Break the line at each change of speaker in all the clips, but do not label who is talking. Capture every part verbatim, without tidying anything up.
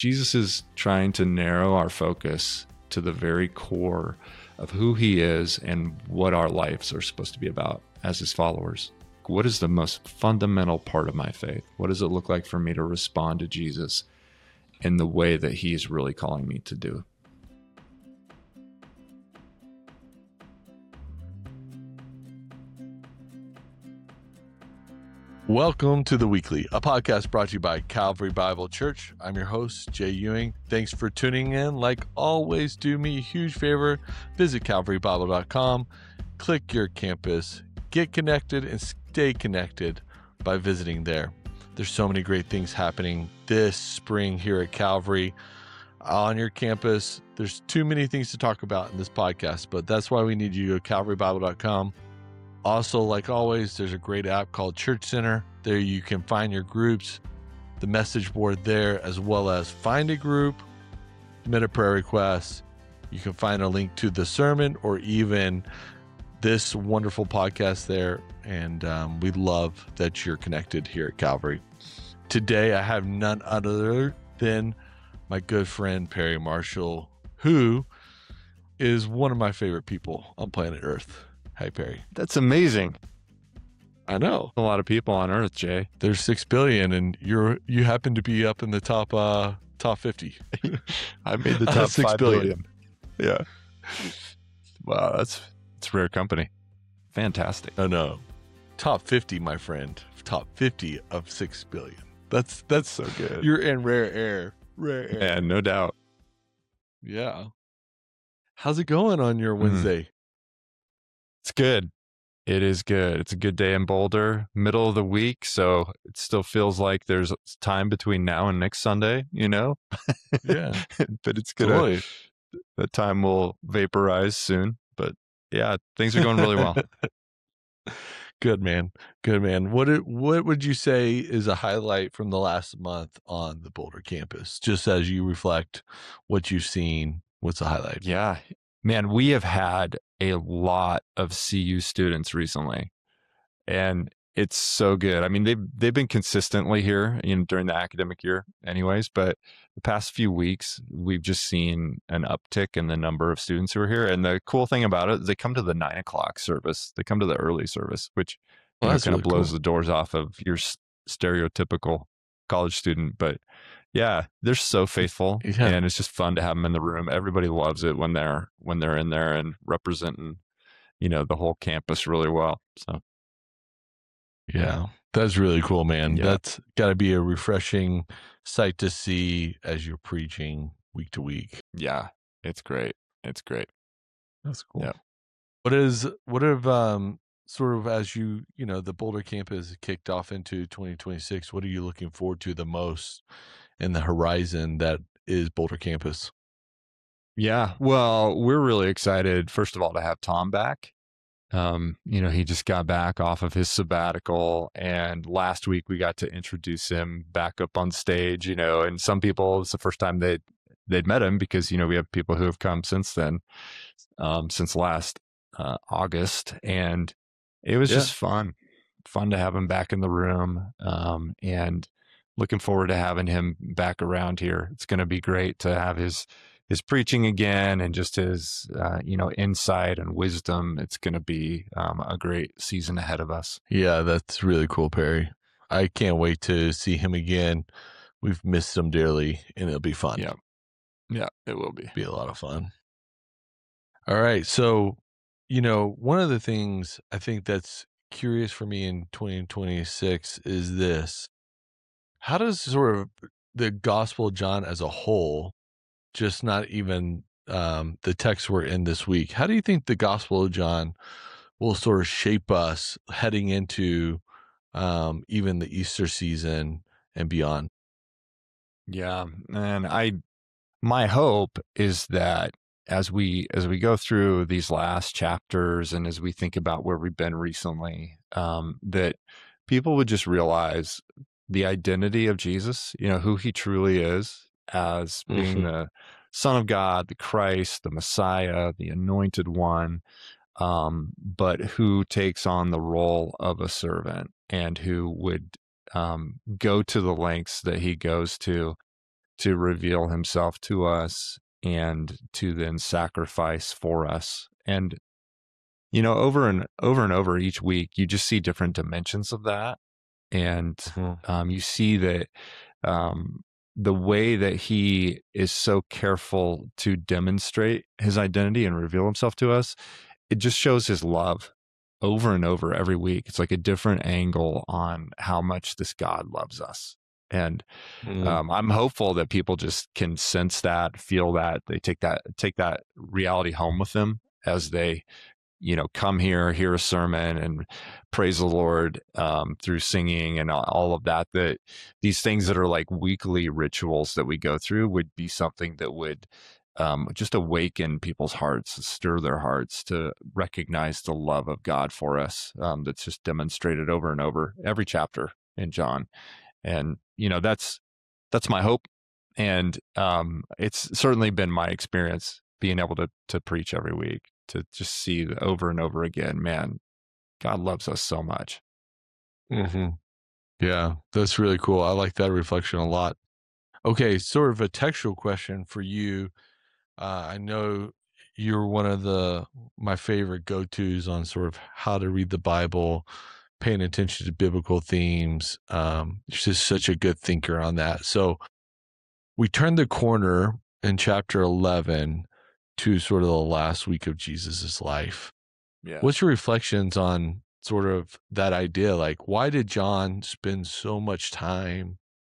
Jesus is trying to narrow our focus to the very core of who he is and what our lives are supposed to be about as his followers. What is the most fundamental part of my faith? What does it look like for me to respond to Jesus in the way that he's really calling me to do?
Welcome to The Weekly, a podcast brought to you by Calvary Bible Church. I'm your host, Jay Ewing. Thanks for tuning in. Like always, do me a huge favor. Visit calvary bible dot com, click your campus, get connected, and stay connected by visiting there. There's so many great things happening this spring here at Calvary on your campus. There's too many things to talk about in this podcast, but that's why we need you to go to calvary bible dot com. Also, like always, there's a great app called Church Center. There you can find your groups, the message board there, as well as find a group, submit a prayer request. You can find a link to the sermon or even this wonderful podcast there. And um, we love that you're connected here at Calvary. Today, I have none other than my good friend, Perry Marshall, who is one of my favorite people on planet Earth. Hi, Perry.
That's amazing.
I know.
A lot of people on Earth, Jay.
There's six billion, and you're you happen to be up in the top uh top fifty.
I made the top
six
five
billion.
billion. Yeah. Wow, that's it's rare company. Fantastic.
Oh no, top fifty, my friend. Top fifty of six billion. That's that's
so good.
You're in rare air. Rare air.
Yeah, no doubt.
Yeah. How's it going on your Wednesday? Mm.
It's good. It is good. It's a good day in Boulder, middle of the week. So it still feels like there's time between now and next Sunday, you know?
Yeah.
But it's going to, the time will vaporize soon. But yeah, things are going really well.
Good, man. Good, man. What it, what would you say is a highlight from the last month on the Boulder campus? Just as you reflect what you've seen, what's the highlight?
Yeah. Man, we have had a lot of C U students recently, and it's so good. I mean, they've they've been consistently here, you know, during the academic year, anyways. But the past few weeks, we've just seen an uptick in the number of students who are here. And the cool thing about it is they come to the nine o'clock service. They come to the early service, which well, you know, kind really of blows cool. the doors off of your stereotypical college student, but. Yeah, they're so faithful, yeah. And it's just fun to have them in the room. Everybody loves it when they're when they're in there and representing, you know, the whole campus really well. So,
yeah, that's really cool, man.
Yeah.
That's got to be a refreshing sight to see as you're preaching week to week.
Yeah, it's great. It's great.
That's cool.
Yeah.
What is what have um sort of as you you know the Boulder campus kicked off into twenty twenty-six? What are you looking forward to the most in the horizon that is Boulder campus?
Yeah, well, we're really excited, first of all, to have Tom back. Um, you know, he just got back off of his sabbatical, and last week we got to introduce him back up on stage, you know, and some people, it's the first time they'd, they'd met him because, you know, we have people who have come since then, um, since last uh, August, and it was yeah. just fun, fun to have him back in the room, um, and looking forward to having him back around here. It's going to be great to have his his preaching again and just his uh, you know insight and wisdom. It's going to be um, a great season ahead of us.
Yeah, that's really cool, Perry. I can't wait to see him again. We've missed him dearly, and it'll be fun.
Yeah, yeah, it will be.
Be a lot of fun. All right, so you know one of the things I think that's curious for me in twenty twenty-six is this. How does sort of the Gospel of John as a whole, just not even um, the text we're in this week, how do you think the Gospel of John will sort of shape us heading into um, even the Easter season and beyond?
Yeah, and I, my hope is that as we as we go through these last chapters and as we think about where we've been recently, um, that people would just realize the identity of Jesus, you know, who he truly is as being mm-hmm. the Son of God, the Christ, the Messiah, the Anointed One, um, but who takes on the role of a servant and who would um, go to the lengths that he goes to to reveal himself to us and to then sacrifice for us. And, you know, over and over and over each week, you just see different dimensions of that. And
Mm-hmm.
um, you see that um, the way that he is so careful to demonstrate his identity and reveal himself to us, it just shows his love over and over every week. It's like a different angle on how much this God loves us. And
Mm-hmm.
um, I'm hopeful that people just can sense that, feel that, they take that, take that reality home with them as they, you know, come here, hear a sermon and praise the Lord um, through singing and all of that, that these things that are like weekly rituals that we go through would be something that would um, just awaken people's hearts, stir their hearts to recognize the love of God for us. Um, that's just demonstrated over and over every chapter in John. And, you know, that's, that's my hope. And um, it's certainly been my experience being able to, to preach every week, to just see over and over again, man, God loves us so much.
Mm-hmm. Yeah, that's really cool. I like that reflection a lot. Okay, sort of a textual question for you. Uh, I know you're one of the my favorite go-tos on sort of how to read the Bible, paying attention to biblical themes. Um, you're just such a good thinker on that. So we turned the corner in chapter eleven to sort of the last week of Jesus's life.
Yeah.
What's your reflections on sort of that idea? Like, why did John spend so much time,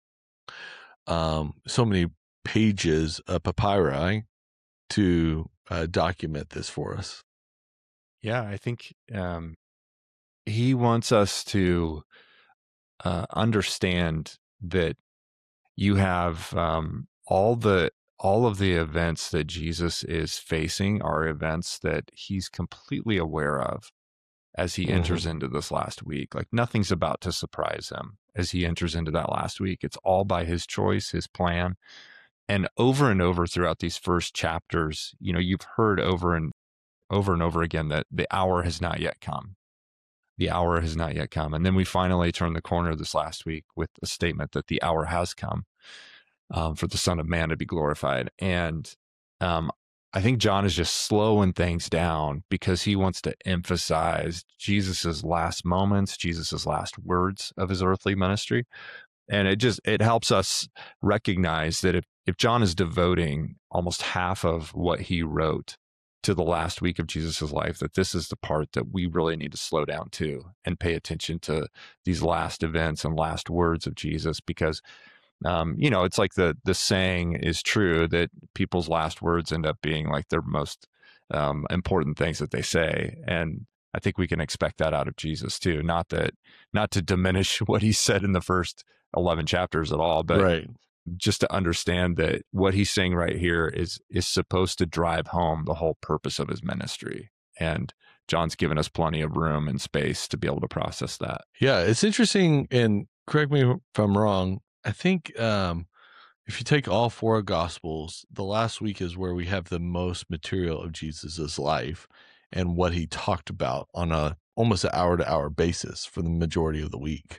um, so many pages of papyri to uh, document this for us?
Yeah, I think um, he wants us to uh, understand that you have um, all the all of the events that Jesus is facing are events that he's completely aware of as he
Mhm.
enters into this last week. Like nothing's about to surprise him as he enters into that last week. It's all by his choice, his plan. And over and over throughout these first chapters, you know, you've heard over and over and over again that the hour has not yet come. The hour has not yet come. And then we finally turn the corner this last week with a statement that the hour has come um, for the Son of Man to be glorified. And um, I think John is just slowing things down because he wants to emphasize Jesus's last moments, Jesus's last words of his earthly ministry. And it just, it helps us recognize that if, if John is devoting almost half of what he wrote to the last week of Jesus's life, that this is the part that we really need to slow down to and pay attention to these last events and last words of Jesus, because um, you know, it's like the the saying is true that people's last words end up being like their most um, important things that they say. And I think we can expect that out of Jesus too. Not that, not to diminish what he said in the first eleven chapters at all, but
Right.
just to understand that what he's saying right here is is supposed to drive home the whole purpose of his ministry. And John's given us plenty of room and space to be able to process that.
Yeah, it's interesting, and correct me if I'm wrong. I think um, if you take all four Gospels, the last week is where we have the most material of Jesus's life and what he talked about on a almost an hour to hour basis for the majority of the week.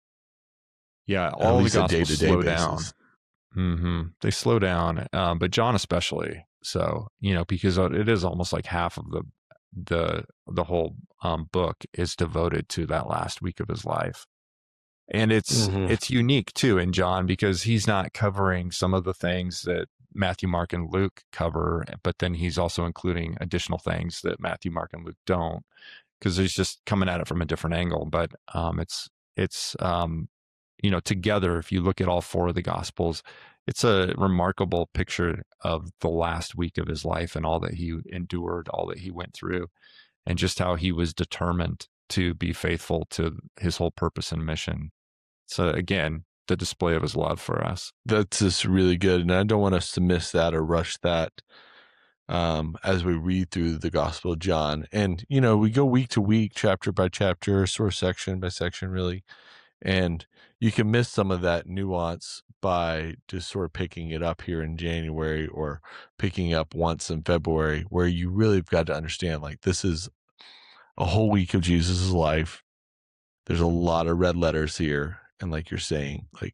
Yeah,
At
all the
least a
gospels
day-to-day
slow down.
basis.
hmm They slow down, um, but John especially. So, you know, because it is almost like half of the the the whole um, book is devoted to that last week of his life. And it's
Mhm.
it's unique too in John because he's not covering some of the things that Matthew, Mark, and Luke cover, but then he's also including additional things that Matthew, Mark, and Luke don't, because he's just coming at it from a different angle. But um, it's it's um, you know, together, if you look at all four of the Gospels, it's a remarkable picture of the last week of his life and all that he endured, all that he went through, and just how he was determined to be faithful to his whole purpose and mission. So again, the display of his love for us.
That's just really good, and I don't want us to miss that or rush that um, as we read through the Gospel of John. And, you know, we go week to week, chapter by chapter, sort of section by section, really. And you can miss some of that nuance by just sort of picking it up here in January or picking up once in February, where you really have got to understand, like, this is a whole week of Jesus's life. There's a lot of red letters here. And like you're saying, like,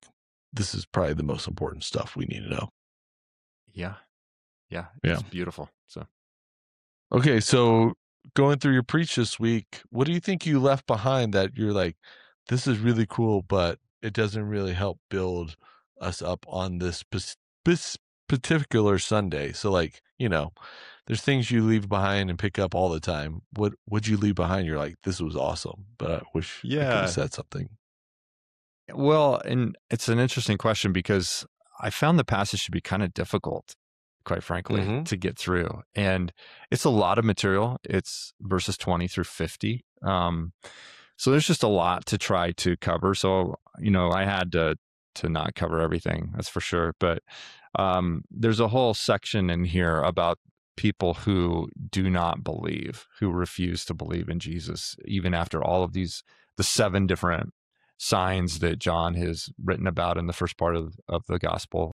this is probably the most important stuff we need to know.
Yeah. Yeah.
Yeah.
It's beautiful. So,
okay. So going through your preach this week, what do you think you left behind that you're like, this is really cool, but it doesn't really help build us up on this, this particular Sunday? So like, you know, there's things you leave behind and pick up all the time. What would you leave behind? You're like, this was awesome, but I wish I could
yeah.
have said something.
Well, and it's an interesting question because I found the passage to be kind of difficult, quite frankly,
Mhm.
to get through. And it's a lot of material. It's verses twenty through fifty. Um, so there's just a lot to try to cover. So, you know, I had to to not cover everything, that's for sure. But um, there's a whole section in here about people who do not believe, who refuse to believe in Jesus, even after all of these, the seven different signs that John has written about in the first part of, of the gospel.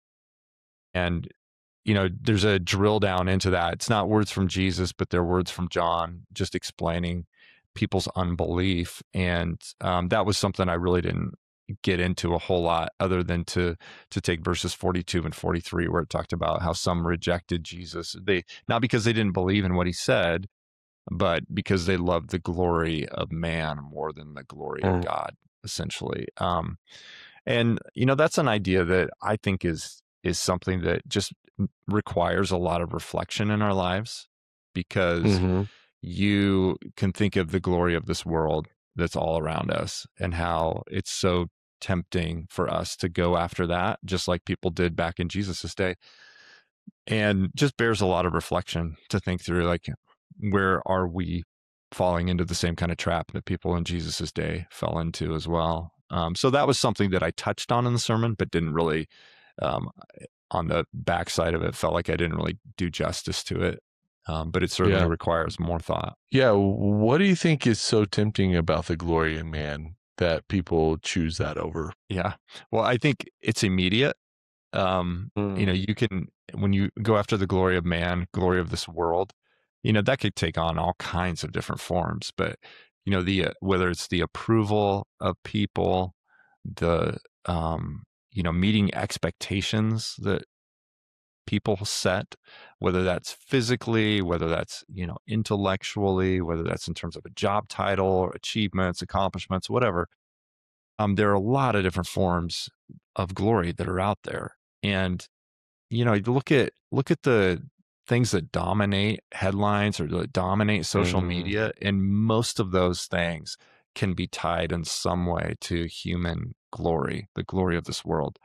And, you know, there's a drill down into that. It's not words from Jesus, but they're words from John, just explaining people's unbelief. And um, that was something I really didn't get into a whole lot, other than to to take verses forty-two and forty-three, where it talked about how some rejected Jesus. They not because they didn't believe in what he said, but because they loved the glory of man more than the glory
Mm.
of God, essentially. Um, and you know, that's an idea that I think is is something that just requires a lot of reflection in our lives, because
Mhm.
you can think of the glory of this world that's all around us and how it's so tempting for us to go after that, just like people did back in Jesus's day. And just bears a lot of reflection to think through, like, where are we falling into the same kind of trap that people in Jesus's day fell into as well? Um, so that was something that I touched on in the sermon, but didn't really, um, on the backside of it, felt like I didn't really do justice to it. Um, but it certainly
Yeah.
requires more thought.
Yeah. What do you think is so tempting about the glory of man that people choose that over?
Yeah. Well, I think it's immediate. Um,
Mm.
You know, you can, when you go after the glory of man, glory of this world, you know, that could take on all kinds of different forms. But, you know, the, uh, whether it's the approval of people, the, um, you know, meeting expectations that people set, whether that's physically, whether that's, you know, intellectually, whether that's in terms of a job title or achievements, accomplishments, whatever. Um, there are a lot of different forms of glory that are out there. And, you know, you look at look at the things that dominate headlines or that dominate social
Mhm.
media, and most of those things can be tied in some way to human glory, the glory of this world.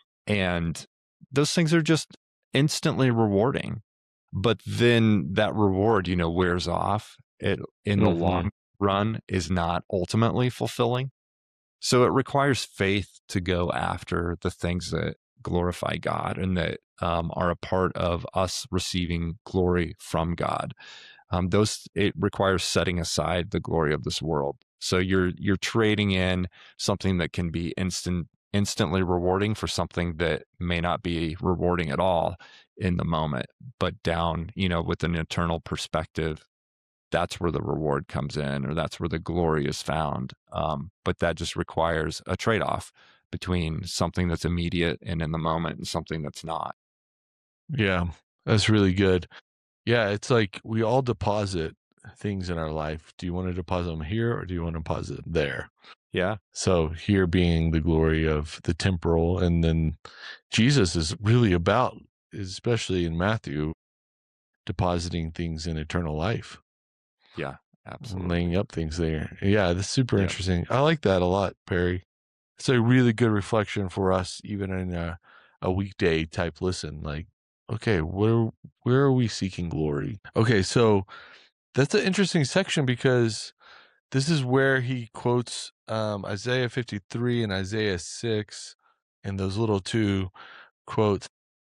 And those things are just instantly rewarding. But then that reward, you know, wears off. It in the
Mhm.
long run is not ultimately fulfilling. So it requires faith to go after the things that glorify God and that um, are a part of us receiving glory from God. Um, those it requires setting aside the glory of this world. So you're you're trading in something that can be instant instantly rewarding for something that may not be rewarding at all in the moment, but down, you know, with an eternal perspective, that's where the reward comes in, or that's where the glory is found. Um, but that just requires a trade-off between something that's immediate and in the moment and something that's not.
Yeah, that's really good. Yeah, it's like we all deposit things in our life. Do you want to deposit them here or do you want to deposit them there?
Yeah.
So here being the glory of the temporal, and then Jesus is really about, especially in Matthew, depositing things in eternal life.
Yeah, absolutely.
Laying up things there. Yeah, that's super
Yep.
interesting. I like that a lot, Perry. It's a really good reflection for us, even in a, a weekday type listen. Like, okay, where where are we seeking glory? Okay, so that's an interesting section because this is where he quotes um, Isaiah fifty-three and Isaiah six, and those little two quotes.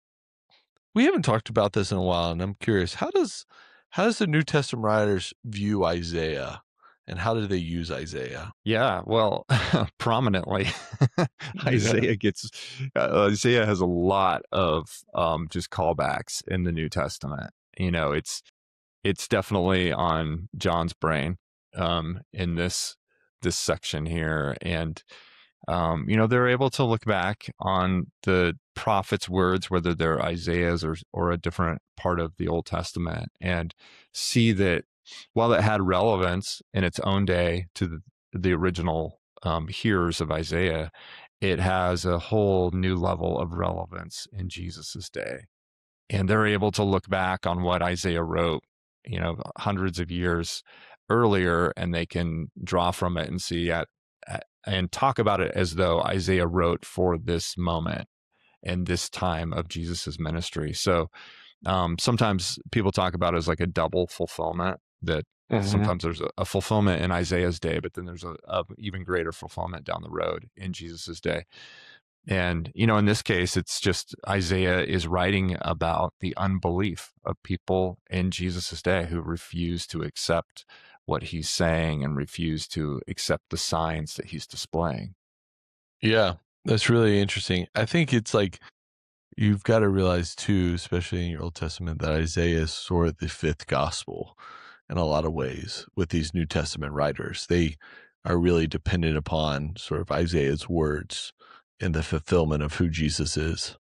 We haven't talked about this in a while, and I'm curious, how does how does the New Testament writers view Isaiah, and how do they use Isaiah?
Yeah, well, prominently, Isaiah gets uh, Isaiah has a lot of um, just callbacks in the New Testament. You know, it's it's definitely on John's brain um, in this this section here, and um, you know, they're able to look back on the prophet's words, whether they're Isaiah's or, or a different part of the Old Testament, and see that while it had relevance in its own day to the, the original um, hearers of Isaiah, it has a whole new level of relevance in Jesus's day. And they're able to look back on what Isaiah wrote, you know, hundreds of years earlier, and they can draw from it and see at, at and talk about it as though Isaiah wrote for this moment and this time of Jesus's ministry. So um, sometimes people talk about it as like a double fulfillment, that mm-hmm. sometimes there's a, a fulfillment in Isaiah's day, but then there's a, a even greater fulfillment down the road in Jesus's day. And, you know, in this case, it's just Isaiah is writing about the unbelief of people in Jesus's day who refuse to accept what he's saying and refuse to accept the signs that he's displaying.
Yeah, that's really interesting. I think it's like, you've got to realize too, especially in your Old Testament, that Isaiah is sort of the fifth gospel in a lot of ways with these New Testament writers. They are really dependent upon sort of Isaiah's words in the fulfillment of who Jesus is.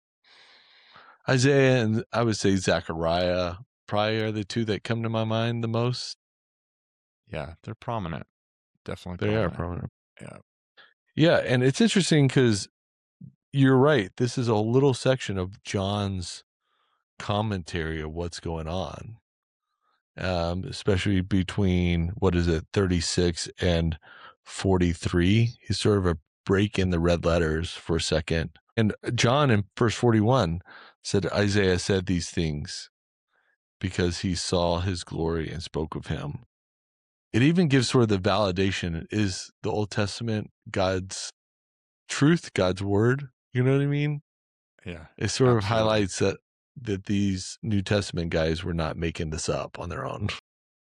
Isaiah and I would say Zechariah probably are the two that come to my mind the most.
Yeah, they're prominent. Definitely
They
prominent.
are prominent.
Yeah.
Yeah, and it's interesting because you're right. This is a little section of John's commentary of what's going on, um, especially between, what is it, thirty-six and forty-three. He's sort of a break in the red letters for a second. And John in verse forty-one said, Isaiah said these things because he saw his glory and spoke of him. It even gives sort of the validation. Is the Old Testament God's truth, God's word? You know what I mean?
Yeah.
It sort
absolutely.
of highlights that that these New Testament guys were not making this up on their own.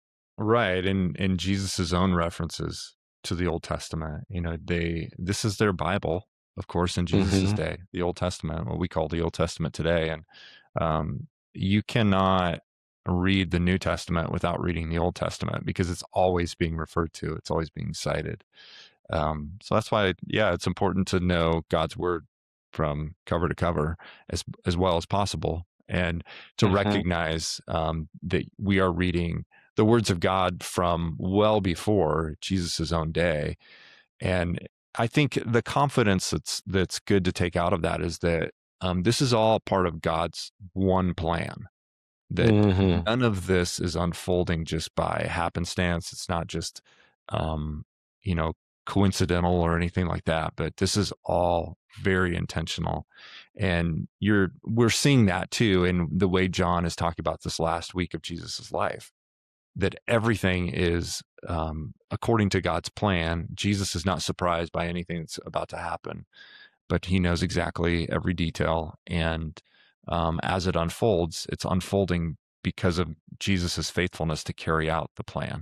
Right. And and Jesus's own references to the Old Testament, you know, they this is their Bible, of course, in Jesus's mm-hmm. day, the Old Testament, what we call the Old Testament today. And um, you cannot read the New Testament without reading the Old Testament because it's always being referred to. It's always being cited. Um, so that's why, yeah, it's important to know God's word from cover to cover as as well as possible, and to mm-hmm. recognize um, that we are reading the words of God from well before Jesus's own day. And I think the confidence that's that's good to take out of that is that um, this is all part of God's one plan. That mm-hmm. none of this is unfolding just by happenstance. It's not just, um, you know, coincidental or anything like that, but this is all very intentional. And you're we're seeing that too in the way John is talking about this last week of Jesus's life, that everything is um, according to God's plan. Jesus is not surprised by anything that's about to happen, but he knows exactly every detail. And um, as it unfolds, it's unfolding because of Jesus's faithfulness to carry out the plan.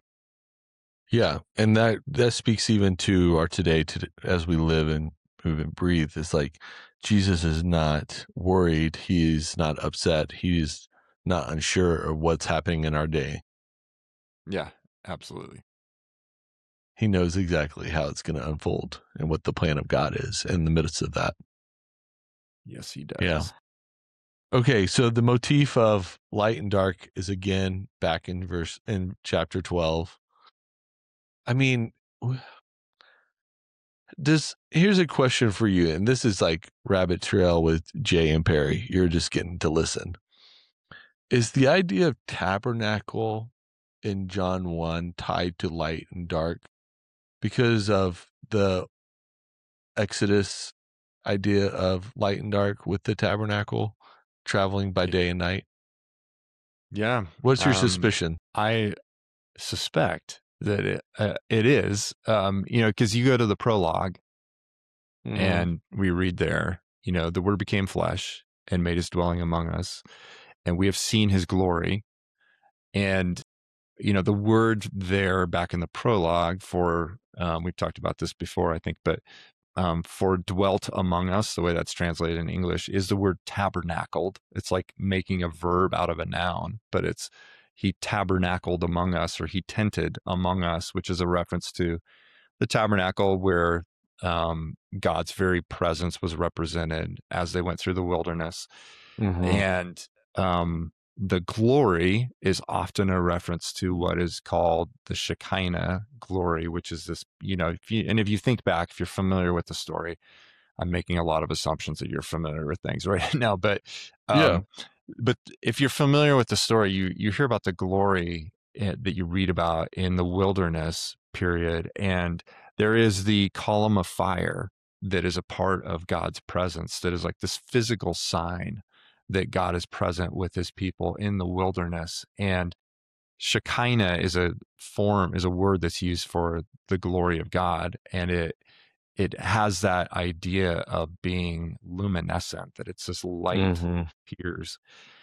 Yeah, and that that speaks even to our today, to, as we live and move and breathe. It's like Jesus is not worried. He's not upset. He's not unsure of what's happening in our day.
Yeah, absolutely.
He knows exactly how it's going to unfold and what the plan of God is in the midst of that.
Yes, he does.
Yeah. Okay, so the motif of light and dark is again back in verse in chapter twelve. I mean, does here's a question for you, and this is like rabbit trail with Jay and Perry. You're just getting to listen. Is the idea of tabernacle in John one tied to light and dark because of the Exodus idea of light and dark with the tabernacle traveling by day and night?
Yeah.
What's your
um,
suspicion?
I suspect that it uh, it is, um, you know, because you go to the prologue mm-hmm. and we read there, you know, the Word became flesh and made his dwelling among us, and we have seen his glory. And, you know, the word there back in the prologue for, um, we've talked about this before, I think, but um, for dwelt among us, the way that's translated in English, is the word tabernacled. It's like making a verb out of a noun, but it's he tabernacled among us, or he tented among us, which is a reference to the tabernacle where Um, God's very presence was represented as they went through the wilderness.
Mm-hmm.
And um, the glory is often a reference to what is called the Shekinah glory, which is this, you know, if you, and if you think back, if you're familiar with the story, I'm making a lot of assumptions that you're familiar with things right now, but um,
Yeah.
but if you're familiar with the story, you you hear about the glory that you read about in the wilderness period, and there is the column of fire that is a part of God's presence, that is like this physical sign that God is present with his people in the wilderness. And Shekinah is a form, is a word that's used for the glory of God, and it it has that idea of being luminescent, that it's this light
Mm-hmm.
that appears.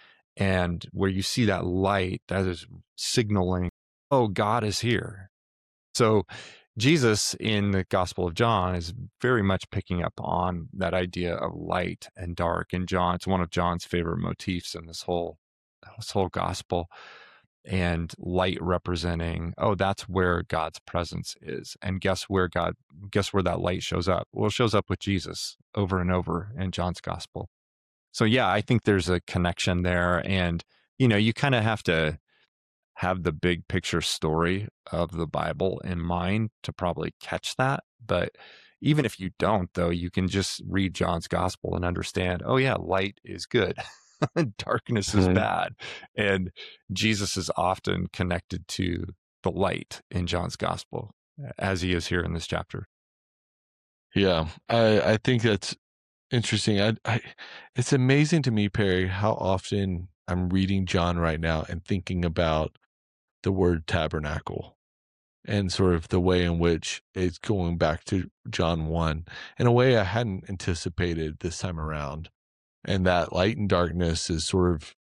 And where you see that light, that is signaling, oh, God is here. So Jesus in the Gospel of John is very much picking up on that idea of light and dark. And John, it's one of John's favorite motifs in this whole this whole gospel. And light representing, oh, that's where God's presence is. And guess where God, guess where that light shows up? Well, it shows up with Jesus over and over in John's gospel. So yeah, I think there's a connection there. And, you know, you kind of have to have the big picture story of the Bible in mind to probably catch that. But even if you don't, though, you can just read John's gospel and understand, oh yeah, light is good. Darkness is
Mhm.
bad. And Jesus is often connected to the light in John's gospel, as he is here in this chapter.
Yeah, I, I think that's interesting. I, I, it's amazing to me, Perry, how often I'm reading John right now and thinking about the word tabernacle and sort of the way in which it's going back to John one in a way I hadn't anticipated this time around. And that light and darkness is sort of,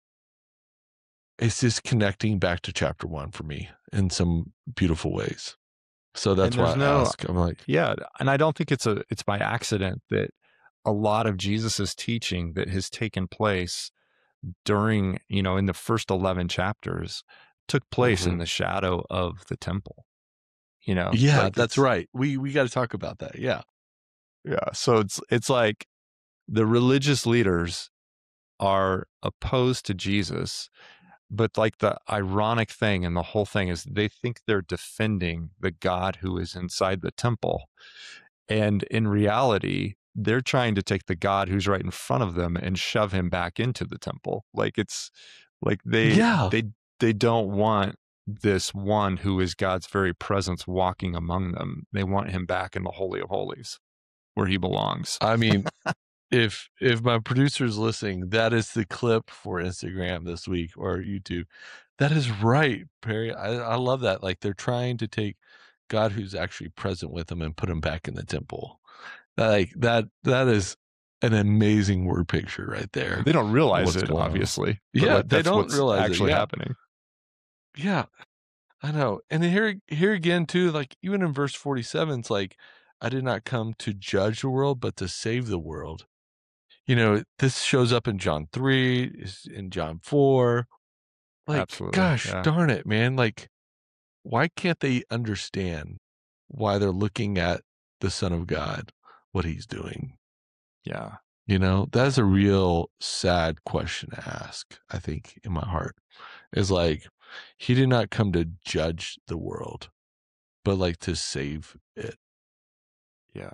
it's just connecting back to chapter one for me in some beautiful ways. So that's
And
why
there's
I
no-
ask. I'm like,
Yeah. And I don't think it's a it's by accident that a lot of Jesus's teaching that has taken place during, you know, in the first eleven chapters took place in
Mhm.
the shadow of the temple. You know?
yeah,
Like,
that's
it's-
right. We we got to talk about that. Yeah.
Yeah. So it's it's like the religious leaders are opposed to Jesus, but like the ironic thing and the whole thing is they think they're defending the God who is inside the temple. And in reality, they're trying to take the God who's right in front of them and shove him back into the temple. Like it's like they
Yeah.
they they don't want this one who is God's very presence walking among them. They want him back in the Holy of Holies where he belongs.
I mean, if if my producer's listening, that is the clip for Instagram this week or YouTube. That is right, Perry. I, I love that. Like they're trying to take God who's actually present with them and put him back in the temple. Like that that is an amazing word picture right there.
They don't realize
What's
it,
going on.
obviously. but,
Yeah,
like,
they
that's
don't
what's
realize it,
actually
yeah.
happening.
Yeah, I know. And here, here again, too, like even in verse forty-seven, it's like, I did not come to judge the world, but to save the world. You know, this shows up in John three, is in John four. Like,
Absolutely,
gosh,
yeah.
darn it, man. Like, why can't they understand why they're looking at the Son of God, what he's doing?
Yeah.
You know, that's a real sad question to ask, I think, in my heart. Is like, he did not come to judge the world, but like to save it.
Yeah.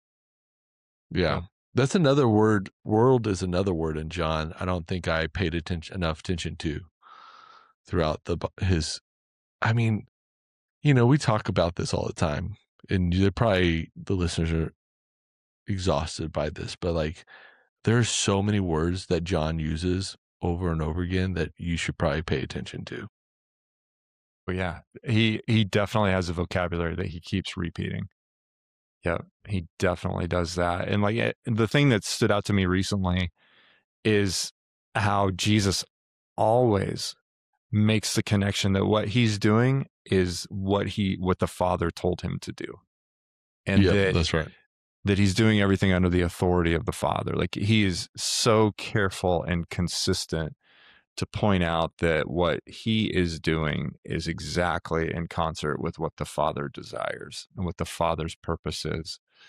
Yeah.
Yeah.
That's another word. World is another word in John. I don't think I paid attention enough attention to throughout the his. I mean, you know, we talk about this all the time, and they're probably the listeners are exhausted by this, but like, there's so many words that John uses over and over again that you should probably pay attention to.
But yeah, he he definitely has a vocabulary that he keeps repeating. Yeah, he definitely does that. And like it, the thing that stood out to me recently is how Jesus always makes the connection that what he's doing is what he what the Father told him to do. And
Yeah,
that
that's right.
that he's doing everything under the authority of the Father. Like he is so careful and consistent to point out that what he is doing is exactly in concert with what the Father desires and what the Father's purpose is.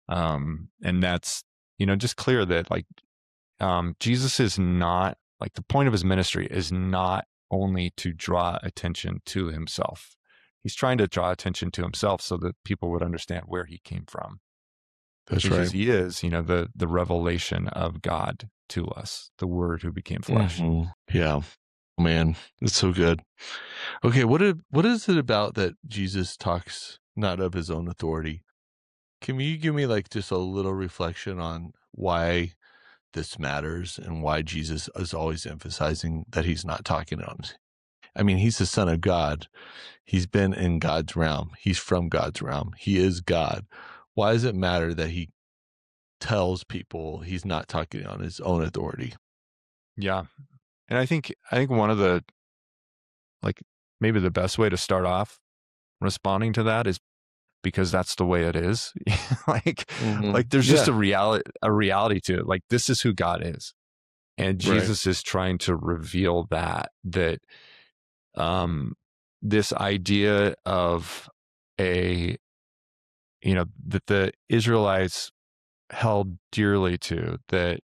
Um, and that's, you know, just clear that like um, Jesus is not, like the point of his ministry is not only to draw attention to himself. He's trying to draw attention to himself so that people would understand where he came from.
That's
because
right.
he is, you know, the the revelation of God to us, the Word who became flesh.
Mhm. Yeah, man, it's so good. Okay, what it, what is it about that Jesus talks not of his own authority? Can you give me like just a little reflection on why this matters and why Jesus is always emphasizing that he's not talking on? I mean, he's the Son of God. He's been in God's realm. He's from God's realm. He is God. Why does it matter that he tells people he's not talking on his own authority?
Yeah. And I think I think one of the, like, maybe the best way to start off responding to that is because that's the way it is. like
Mhm.
like there's just
Yeah.
a reality a reality to it. Like, this is who God is. And Jesus is trying to reveal that that um this idea of a, you know, that the Israelites held dearly to, that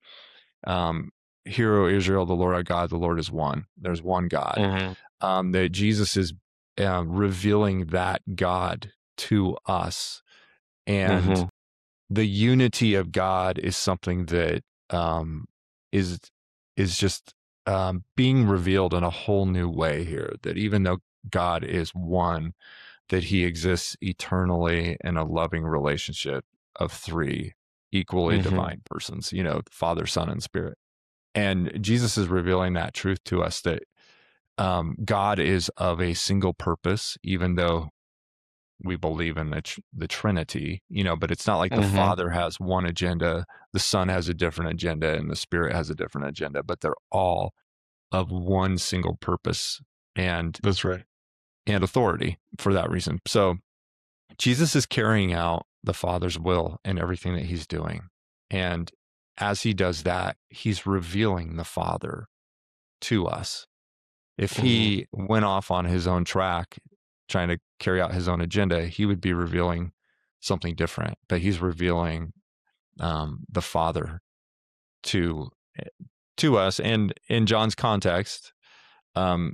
um hear, O Israel, the Lord our God, the Lord is one. There's one God.
Mhm.
Um, that Jesus is uh, revealing that God to us. And
Mhm.
the unity of God is something that um, is is just um, being revealed in a whole new way here. That even though God is one, that he exists eternally in a loving relationship of three equally
Mhm.
divine persons, you know, Father, Son, and Spirit. And Jesus is revealing that truth to us, that um, God is of a single purpose, even though we believe in the, tr- the Trinity, you know, but it's not like the
Mhm.
Father has one agenda, the Son has a different agenda, and the Spirit has a different agenda, but they're all of one single purpose and
That's right.
and authority for that reason. So Jesus is carrying out the Father's will in everything that he's doing. And as he does that, he's revealing the Father to us. If he went off on his own track, trying to carry out his own agenda, he would be revealing something different. But he's revealing um, the Father to to us. And in John's context, um,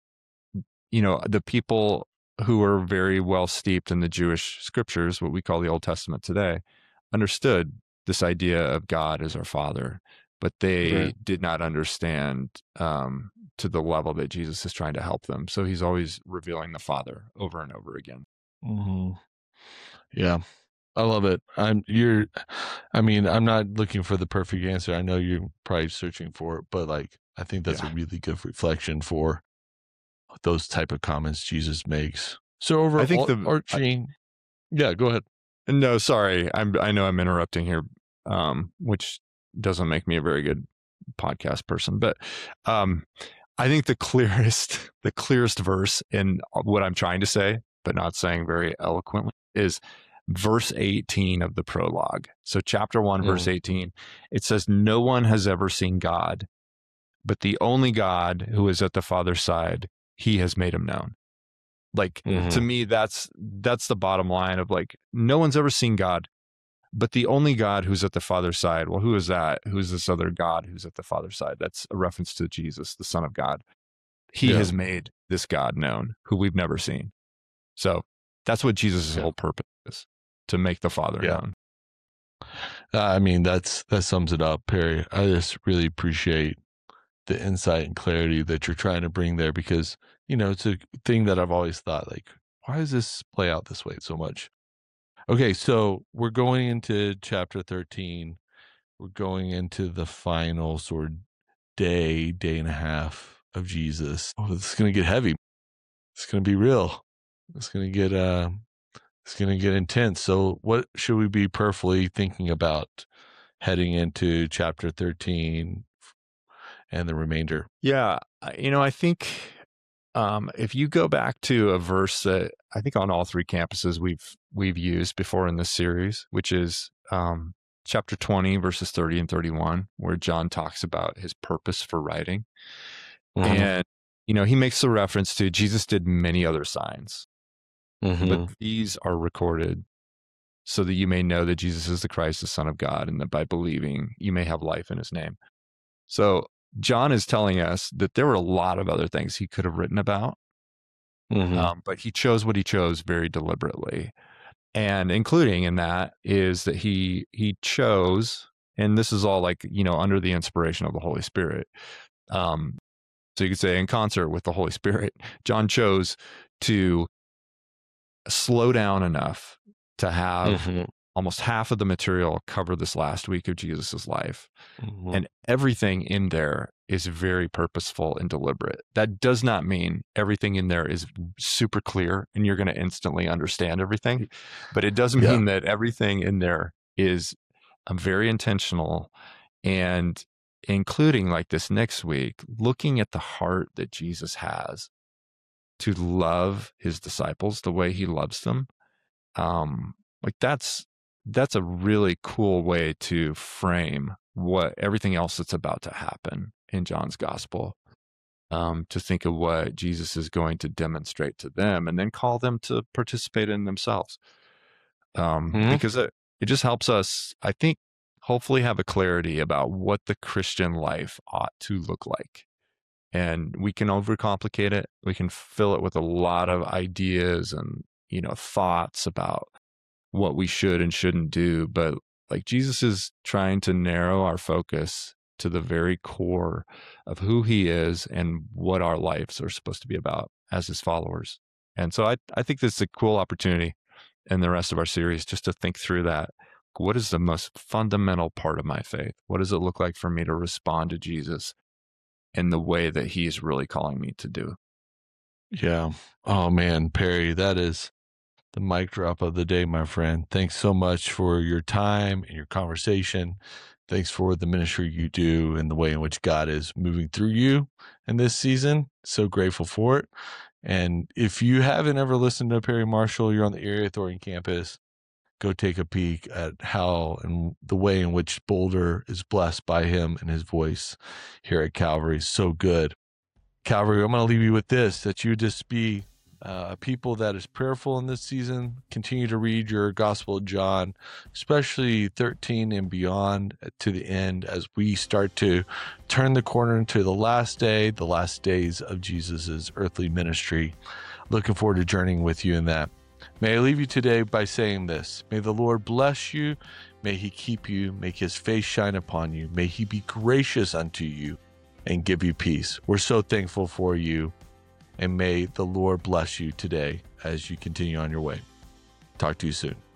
you know, the people who are very well steeped in the Jewish scriptures, what we call the Old Testament today, understood this idea of God as our Father, but they
Right.
did not understand um, to the level that Jesus is trying to help them. So he's always revealing the Father over and over again.
Mhm. Yeah, I love it. I'm you're. I mean, I'm not looking for the perfect answer. I know you're probably searching for it, but like, I think that's
Yeah.
a really good reflection for those type of comments Jesus makes. So
I think the I,
overarching, yeah, go ahead.
no, sorry, I'm I know I'm interrupting here, um, which doesn't make me a very good podcast person, but um, I think the clearest the clearest verse in what I'm trying to say, but not saying very eloquently, is verse eighteen of the prologue. So chapter one, verse
Mm.
eighteen, it says, "No one has ever seen God, but the only God who is at the Father's side, he has made him known." Like,
Mhm.
to me, that's that's the bottom line of, like, no one's ever seen God, but the only God who's at the Father's side. Well, who is that? Who's this other God who's at the Father's side? That's a reference to Jesus, the Son of God. He
Yeah.
has made this God known, who we've never seen. So that's what Jesus'
Yeah.
whole purpose is, to make the Father
Yeah.
known.
Uh, I mean, that's that sums it up, Perry. I just really appreciate the insight and clarity that you're trying to bring there, because, you know, it's a thing that I've always thought, like, why does this play out this way so much? Okay, so we're going into chapter thirteen. We're going into the final sort of day, day and a half of Jesus. Oh, this is going to get heavy. It's going to be real. It's going to get, uh, it's going to get intense. So what should we be prayerfully thinking about heading into chapter thirteen and the remainder?
Yeah, you know, I think um, if you go back to a verse that I think on all three campuses we've we've used before in this series, which is um, chapter twenty, verses thirty and thirty-one, where John talks about his purpose for writing.
Mhm.
And, you know, he makes the reference to Jesus did many other signs,
Mhm.
but these are recorded so that you may know that Jesus is the Christ, the Son of God, and that by believing you may have life in his name. So John is telling us that there were a lot of other things he could have written about,
Mm-hmm.
um, but he chose what he chose very deliberately. And including in that is that he he chose, and this is all like, you know, under the inspiration of the Holy Spirit. Um, so you could say in concert with the Holy Spirit, John chose to slow down enough to have
Mm-hmm.
almost half of the material cover this last week of Jesus's life.
Mm-hmm.
And everything in there is very purposeful and deliberate. That does not mean everything in there is super clear and you're going to instantly understand everything, but it does mean
Yeah.
that everything in there is um, very intentional, and including like this next week, looking at the heart that Jesus has to love his disciples the way he loves them. Um, like that's, that's a really cool way to frame what everything else that's about to happen in John's gospel. Um, to think of what Jesus is going to demonstrate to them and then call them to participate in themselves. Um,
Mhm.
because it, it just helps us, I think, hopefully have a clarity about what the Christian life ought to look like. And we can overcomplicate it. We can fill it with a lot of ideas and, you know, thoughts about what we should and shouldn't do. But like Jesus is trying to narrow our focus to the very core of who he is and what our lives are supposed to be about as his followers. And so I, I think this is a cool opportunity in the rest of our series just to think through that. What is the most fundamental part of my faith? What does it look like for me to respond to Jesus in the way that he's really calling me to do?
Yeah. Oh man, Perry, that is the mic drop of the day, my friend. Thanks so much for your time and your conversation. Thanks for the ministry you do and the way in which God is moving through you in this season. So grateful for it. And if you haven't ever listened to Perry Marshall, you're on the Area Authority campus, go take a peek at how and the way in which Boulder is blessed by him and his voice here at Calvary. So good. Calvary, I'm going to leave you with this, that you just be uh, a people that is prayerful in this season. Continue to read your Gospel of John, especially thirteen and beyond to the end, as we start to turn the corner into the last day, the last days of Jesus's earthly ministry. Looking forward to journeying with you in that. May I leave you today by saying this: may the Lord bless you. May he keep you. Make his face shine upon you. May he be gracious unto you and give you peace. We're so thankful for you, and may the Lord bless you today as you continue on your way. Talk to you soon.